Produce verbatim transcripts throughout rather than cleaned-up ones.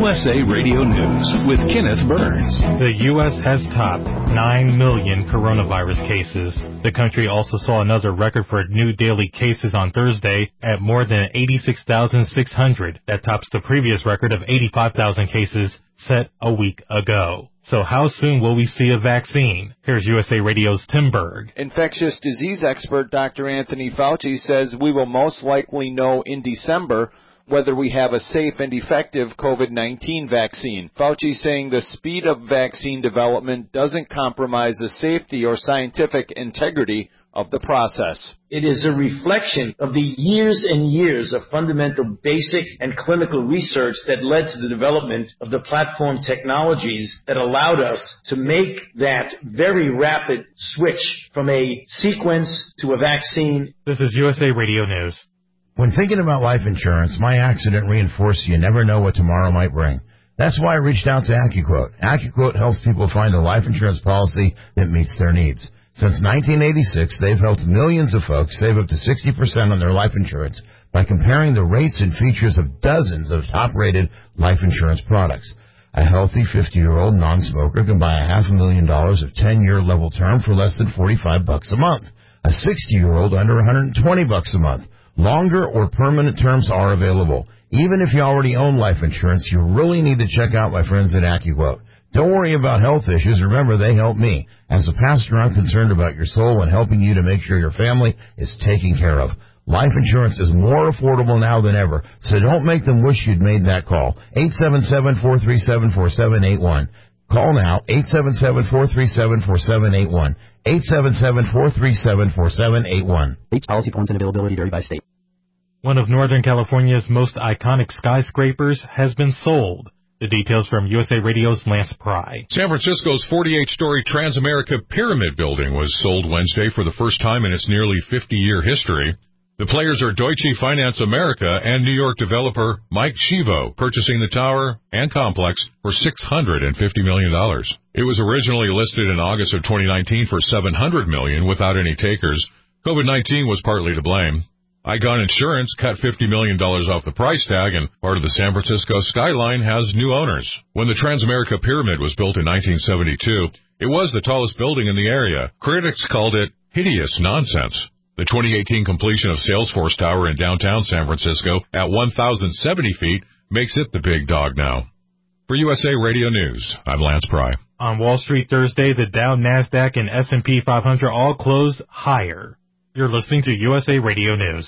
S A Radio News with Kenneth Burns. The U S has topped nine million coronavirus cases. The country also saw another record for new daily cases on Thursday at more than eighty-six thousand six hundred. That tops the previous record of eighty-five thousand cases set a week ago. So how soon will we see a vaccine? Here's U S A Radio's Tim Berg. Infectious disease expert Doctor Anthony Fauci says we will most likely know in December whether we have a safe and effective COVID nineteen vaccine. Fauci saying the speed of vaccine development doesn't compromise the safety or scientific integrity of the process. It is a reflection of the years and years of fundamental basic and clinical research that led to the development of the platform technologies that allowed us to make that very rapid switch from a sequence to a vaccine. This is U S A Radio News. When thinking about life insurance, my accident reinforced you never know what tomorrow might bring. That's why I reached out to AccuQuote. AccuQuote helps people find a life insurance policy that meets their needs. Since nineteen eighty-six, they've helped millions of folks save up to sixty percent on their life insurance by comparing the rates and features of dozens of top-rated life insurance products. A healthy fifty-year-old non-smoker can buy a half a million dollars of ten-year level term for less than forty-five bucks a month. A sixty-year-old under one hundred twenty bucks a month. Longer or permanent terms are available. Even if you already own life insurance, you really need to check out my friends at AccuQuote. Don't worry about health issues. Remember, they help me. As a pastor, I'm concerned about your soul and helping you to make sure your family is taken care of. Life insurance is more affordable now than ever, so don't make them wish you'd made that call. eight seven seven, four three seven, four seven eight one. Call now, eight seven seven, four three seven, four seven eight one. eight seven seven, four three seven, four seven eight one. Rates, policy forms, and availability vary by state. One of Northern California's most iconic skyscrapers has been sold. The details from U S A Radio's Lance Pry. San Francisco's forty-eight story Transamerica Pyramid building was sold Wednesday for the first time in its nearly fifty-year history. The players are Deutsche Finance America and New York developer Mike Shivo, purchasing the tower and complex for six hundred fifty million dollars. It was originally listed in August of twenty nineteen for seven hundred million dollars without any takers. COVID nineteen was partly to blame. Icon Insurance cut fifty million dollars off the price tag, and part of the San Francisco skyline has new owners. When the Transamerica Pyramid was built in nineteen seventy-two, it was the tallest building in the area. Critics called it hideous nonsense. The twenty eighteen completion of Salesforce Tower in downtown San Francisco at one thousand seventy feet makes it the big dog now. For U S A Radio News, I'm Lance Pry. On Wall Street Thursday, the Dow, NASDAQ, and S and P five hundred all closed higher. You're listening to U S A Radio News.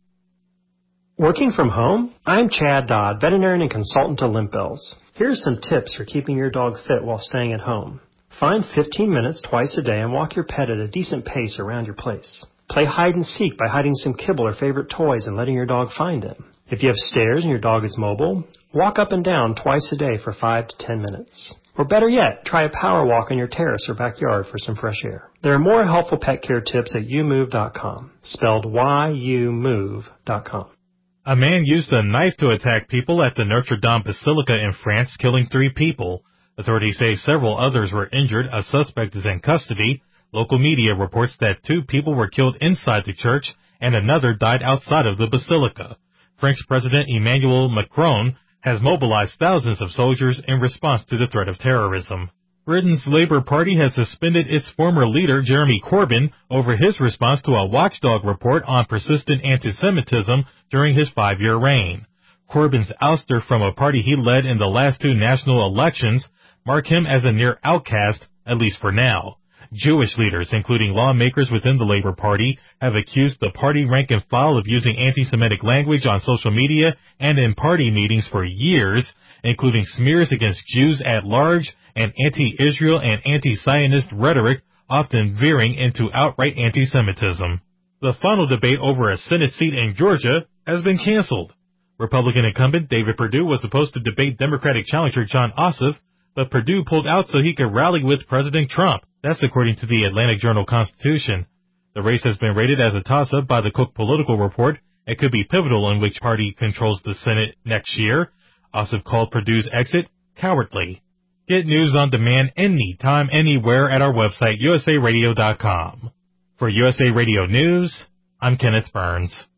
Working from home? I'm Chad Dodd, veterinarian and consultant to Limp Bills. Here's some tips for keeping your dog fit while staying at home. Find fifteen minutes twice a day and walk your pet at a decent pace around your place. Play hide and seek by hiding some kibble or favorite toys and letting your dog find them. If you have stairs and your dog is mobile, walk up and down twice a day for five to ten minutes. Or better yet, try a power walk on your terrace or backyard for some fresh air. There are more helpful pet care tips at you move dot com, spelled Y U move dot com. A man used a knife to attack people at the Notre Dame Basilica in France, killing three people. Authorities say several others were injured. A suspect is in custody. Local media reports that two people were killed inside the church and another died outside of the basilica. French President Emmanuel Macron has mobilized thousands of soldiers in response to the threat of terrorism. Britain's Labour Party has suspended its former leader, Jeremy Corbyn, over his response to a watchdog report on persistent anti-Semitism during his five-year reign. Corbyn's ouster from a party he led in the last two national elections mark him as a near outcast, at least for now. Jewish leaders, including lawmakers within the Labour Party, have accused the party rank and file of using anti-Semitic language on social media and in party meetings for years, including smears against Jews at large and anti-Israel and anti-Zionist rhetoric, often veering into outright anti-Semitism. The final debate over a Senate seat in Georgia has been canceled. Republican incumbent David Perdue was supposed to debate Democratic challenger Jon Ossoff, but Perdue pulled out so he could rally with President Trump. That's according to the Atlantic Journal-Constitution. The race has been rated as a toss-up by the Cook Political Report and could be pivotal in which party controls the Senate next year. Ossoff called Perdue's exit cowardly. Get news on demand anytime, anywhere at our website, U S A radio dot com. For U S A Radio News, I'm Kenneth Burns.